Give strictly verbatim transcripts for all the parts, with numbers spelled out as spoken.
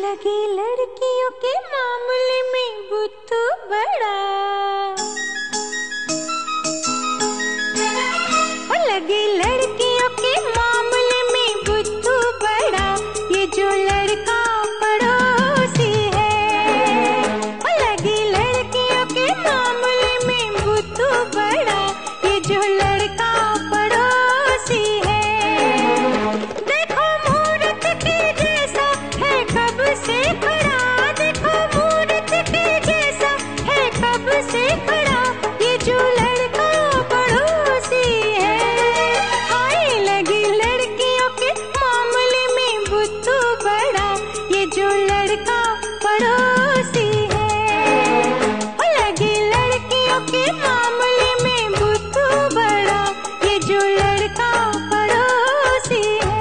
लगी लड़कियों के मामले में बुद्धू बड़ा, हो लगी लड़कियों के मामले में बुद्धू बड़ा, ये जो लड़का पड़ोसी है। हो लगी लड़कियों के मामले में बुद्धू बड़ा, ये जो लड़का पड़ोसी है। देखो मूर्त के जैसा है कब से खड़ा, देखो मूर्त के जैसा है कब से खड़ा, ये जो लड़का पड़ोसी है। हाय लगी लड़कियों के मामले में बुद्धू बड़ा, ये जो लड़का पड़ोसी है। हो लगी लड़कियों के मामले में बुद्धू बड़ा, ये जो लड़का पड़ोसी है।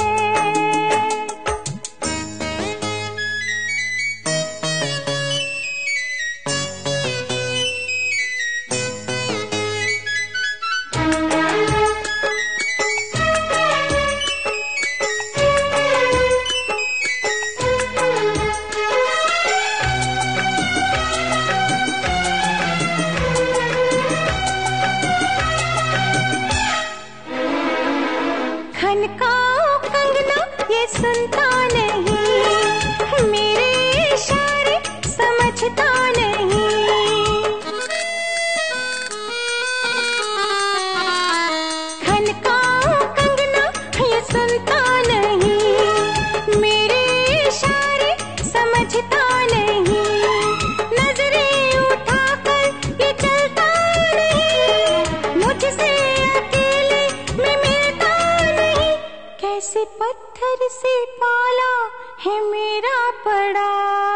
खनकाओ कंगना ये सुनता नहीं, मेरे इशारे समझता नहीं। खनकाओ कंगना ये सुनता नहीं, मेरे इशारे समझता नहीं। नजरें उठाकर ये चलता नहीं, मुझसे अकेले में मिलता नहीं। कैसे पत्थर से पाला है मेरा पड़ा,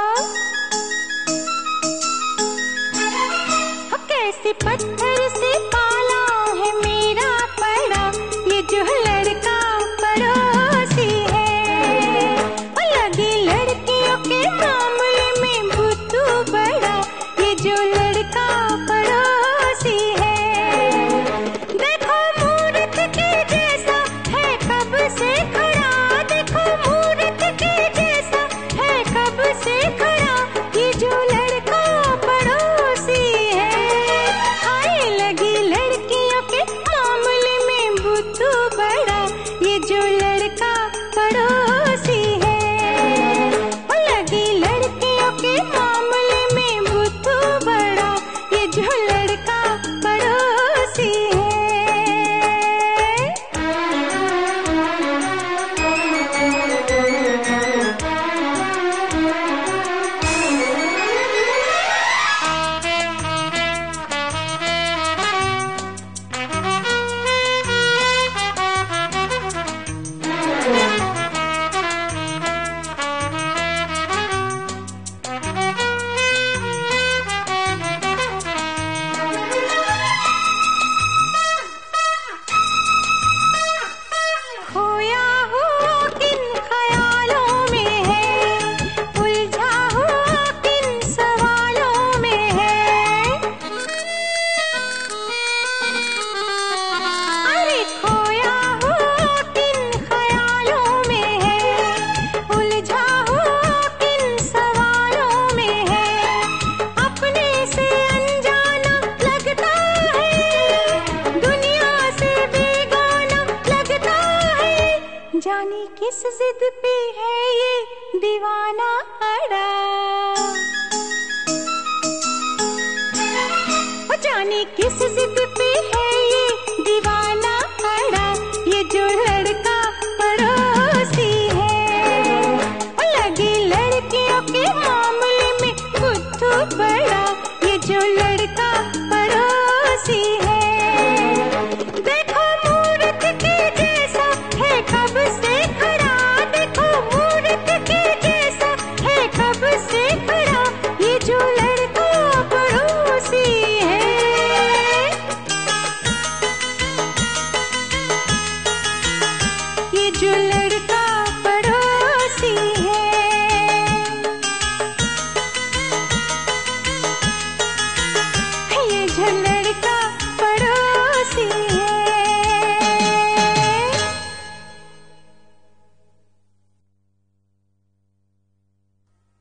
हो कैसे पत्थर से पाला है मेरा पड़ा, ये जो लड़का पड़ोसी है। हो लगी लड़कियों के मामले में बुद्धू बड़ा, ये जो लड़का पड़ोसी है। देखो मूर्त के जैसा है कब से खड़ा, देखो मूर्त के जैसा है कब से खड़ा, ये जो लड़का पड़ोसी है। हाय लगी लड़कियों के मामले में बुद्धू बड़ा, ये जो लड़का पड़ोसी है। हो लगी लड़कियों के मामले में बुद्धू बड़ा, ये जो लड़का पड़ोसी है। खोया हुआ किन ख्यालों में है, उलझा हुआ किन सवालों में है। अरे खोया हुआ किन ख्यालों में है, उलझा हुआ किन सवालों में है। अपने से अनजाना लगता है, दुनिया से बेगाना लगता है। जाने किस जिद पे है ये दीवाना अड़ा, ओ जाने किस जिद पे है ये दीवाना अड़ा, ये जो लड़का पड़ोसी है। ओ लगी लड़कियों के मामले में बुद्धू बड़ा, ये जो लड़का पड़ोसी है। देखो मूर्त के जैसा है कब से खड़ा, देखो मूर्त के जैसा है कब से खड़ा, ये जो लड़का पड़ोसी है। ये जो